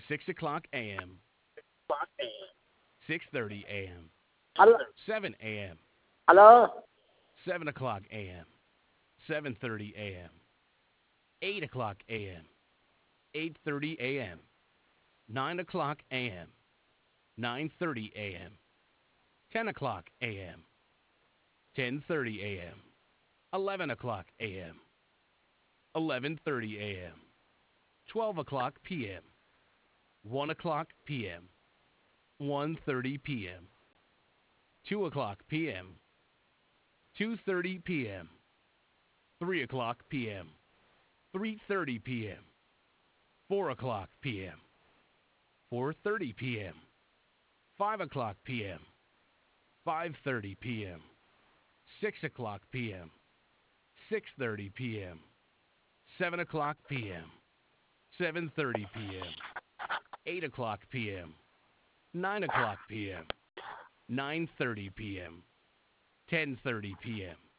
6 o'clock a.m., 6:30 a.m., Hello, 7 a.m., hello, 7 o'clock a.m., 7:30 a.m., 8 o'clock a.m., 8:30 a.m., 9 o'clock a.m., 9:30 a.m., 10 o'clock a.m., 10:30 a.m., 11 o'clock a.m., 11:30 a.m., 12 o'clock p.m., 1 o'clock p.m., 1:30 p.m., 2 o'clock p.m., 2:30 p.m., 3 o'clock p.m., 3:30 p.m., 4 o'clock p.m., 4:30 p.m., 5 o'clock p.m., 5:30 p.m., 6 o'clock p.m., 6:30 p.m., 7 o'clock p.m., 7:30 p.m., 8 o'clock p.m., 9 o'clock p.m., 9:30 p.m., 10:30 p.m.,